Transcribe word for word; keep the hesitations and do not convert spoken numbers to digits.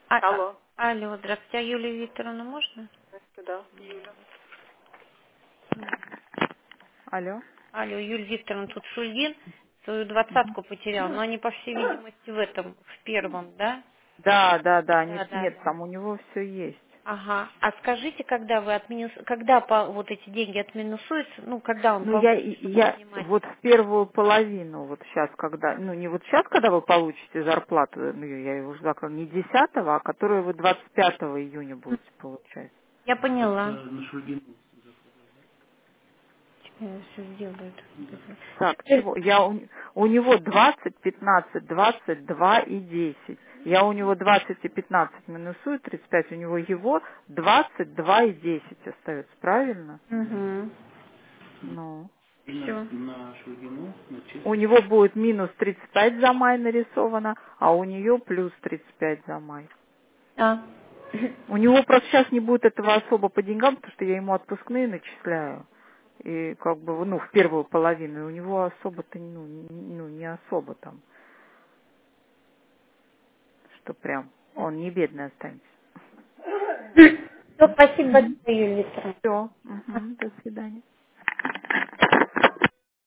А- а- Алло. алло, здравствуйте, а Юлию Викторовну можно? Да. Алло. Алло, Юлия Викторовна, тут Шульгин свою двадцатку потерял, но они, по всей видимости, в этом, в первом, да? Да, да, да. Нет, Да, да, нет, да. там у него все есть. Ага. А скажите, когда вы отминус... когда по... вот эти деньги отминусуются, ну, когда он Ну, я, получит, чтобы я снимать? вот в первую половину, вот сейчас, когда, ну, не вот сейчас, когда вы получите зарплату, ну, я ее уже закрыла, не десятого, а которую вы двадцать пятого июня будете получать. Я поняла. Это на Шульгину. Все сделают. Так, чего? Я у, у него двадцать, пятнадцать, двадцать два и десять. Я у него двадцать и пятнадцать минусую, тридцать пять, у него его двадцать два и десять остается, правильно? Угу. Ну. Все. У него будет минус тридцать пять за май нарисовано, а у нее плюс тридцать пять за май. А. У него просто сейчас не будет этого особо по деньгам, потому что я ему отпускные начисляю. И как бы, ну, в первую половину. И у него особо-то, ну, не- ну, не особо там, что прям он не бедный останется. Все, спасибо большое, Юлия Викторовна. Все. До свидания.